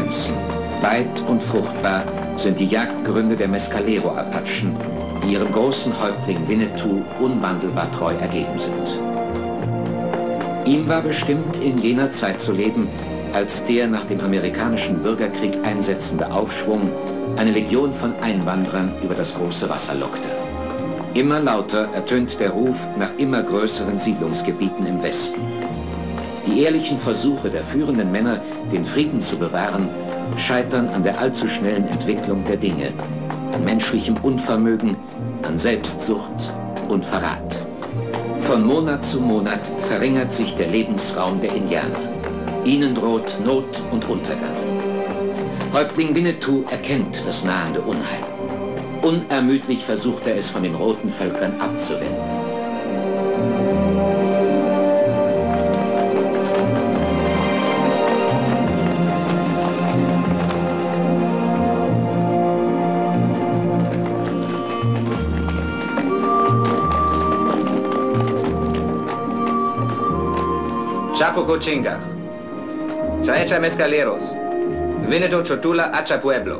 Pflanzen. Weit und fruchtbar sind die Jagdgründe der Mescalero-Apachen, die ihrem großen Häuptling Winnetou unwandelbar treu ergeben sind. Ihm war bestimmt, in jener Zeit zu leben, als der nach dem amerikanischen Bürgerkrieg einsetzende Aufschwung eine Legion von Einwanderern über das große Wasser lockte. Immer lauter ertönt der Ruf nach immer größeren Siedlungsgebieten im Westen. Die ehrlichen Versuche der führenden Männer, den Frieden zu bewahren, scheitern an der allzu schnellen Entwicklung der Dinge, an menschlichem Unvermögen, an Selbstsucht und Verrat. Von Monat zu Monat verringert sich der Lebensraum der Indianer. Ihnen droht Not und Untergang. Häuptling Winnetou erkennt das nahende Unheil. Unermüdlich versucht er es von den roten Völkern abzuwenden. Chapo Cochinga, Chaecha Mescaleros, Winnetou Chotula Hacha Pueblo.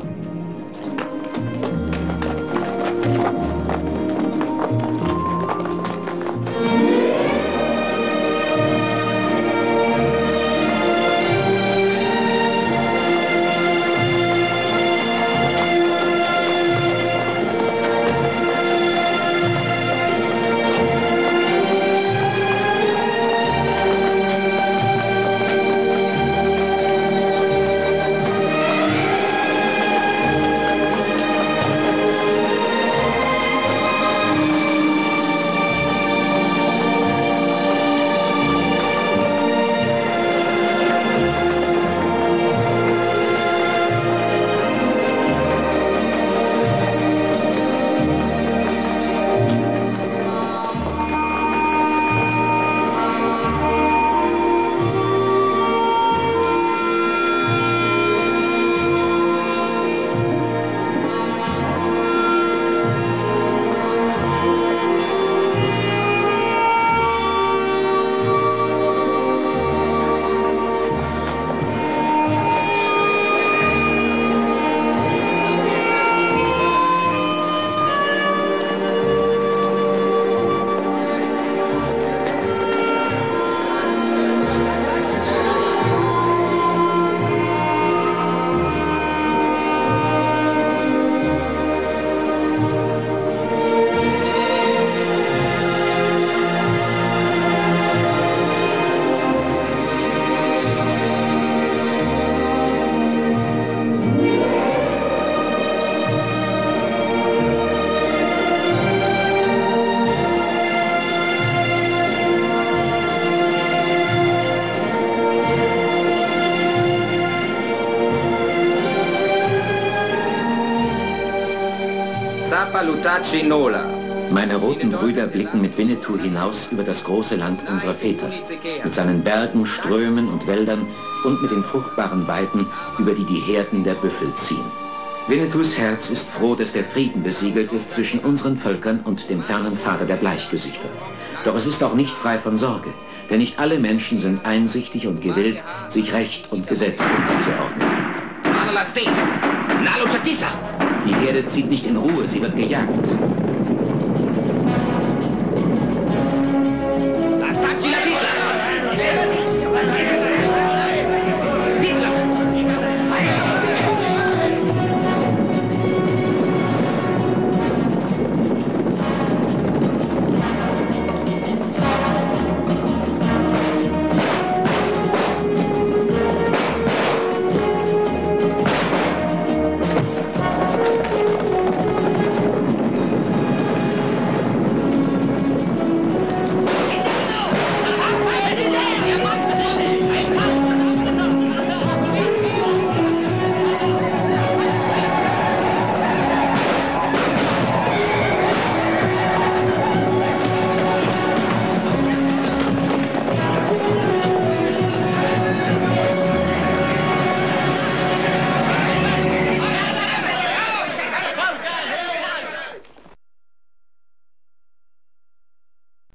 Meine roten Brüder blicken mit Winnetou hinaus über das große Land unserer Väter, mit seinen Bergen, Strömen und Wäldern und mit den fruchtbaren Weiden, über die die Herden der Büffel ziehen. Winnetous Herz ist froh, dass der Frieden besiegelt ist zwischen unseren Völkern und dem fernen Vater der Bleichgesichter. Doch es ist auch nicht frei von Sorge, denn nicht alle Menschen sind einsichtig und gewillt, sich Recht und Gesetz unterzuordnen. Die Herde zieht nicht in Ruhe, sie wird gejagt.